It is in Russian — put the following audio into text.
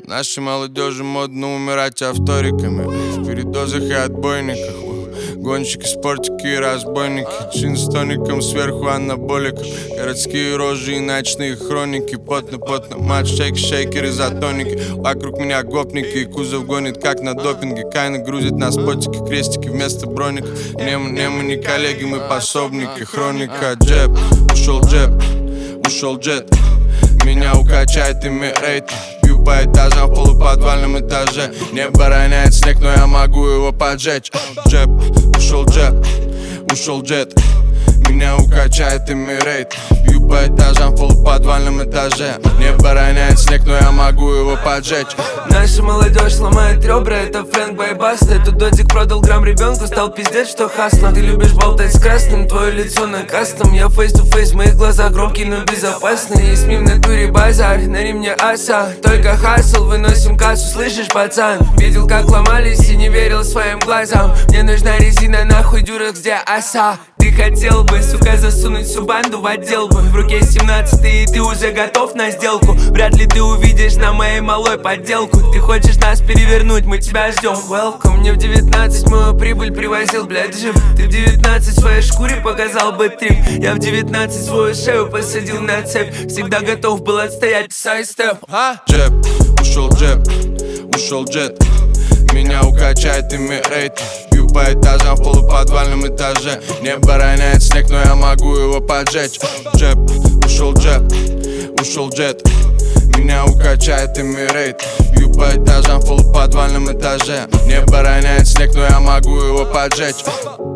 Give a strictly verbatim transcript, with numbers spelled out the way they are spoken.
Нашей молодежи модно умирать авториками в передозах и отбойниках. Гонщики, спортики и разбойники, чин с тоником сверху анаболиков. Городские рожи и ночные хроники. Потно-потно матч, шейк, шейкер и затоники. Вокруг меня гопники и кузов гонит как на допинге. Кайна грузит на спотики, крестики вместо броников. Не мы, не мы не коллеги, мы пособники. Хроника, джеб, ушел джеб, ушел джет. Меня укачает ими рейтинг. Бью по этажам в полуподвальном этаже. Небо роняет снег, но я могу его поджечь. Джеб, ушел джет, ушел джет. Меня укачает ими рейтинг. Бью по этажам в полуподвальном этаже. Небо роняет снег, но я могу его поджечь. Наша молодежь ломает ребра, это Фрэнк Байбаста. Этот додик продал грамм ребенку, стал пиздец, что хасло. Ты любишь болтать с красным, твое лицо на кастом. Я фейс-ту-фейс, мои глаза громкие, но безопасные. И с в натуре базар, на ремне аса. Только хасл, выносим кассу, слышишь, пацан? Видел, как ломались и не верил своим глазам. Мне нужна резина, нахуй дюрекс, где оса. Ты хотел бы, сука, засунуть всю банду в отдел бы. В руке семнадцатый и ты уже готов на сделку. Вряд ли ты увидишь на моей малой подделку. Ты хочешь нас перевернуть, мы тебя ждем. Welcome. Мне в девятнадцать мою прибыль привозил, блядь, жив. Ты в девятнадцать в своей шкуре показал бы трип. Я в девятнадцать свою шею посадил на цепь. Всегда готов был отстоять сайстеп. Джеб, ушел джеб, ушел джет. Меня укачает ими рейтинг. Бью по этажам в полуподвальном этаже. Небо роняет снег, но я могу его поджечь. Джеб, ушел джеб, ушел джет. Меня укачает ими рейтинг. Бью по этажам в полуподвальном этаже. Небо роняет снег, но я могу его поджечь.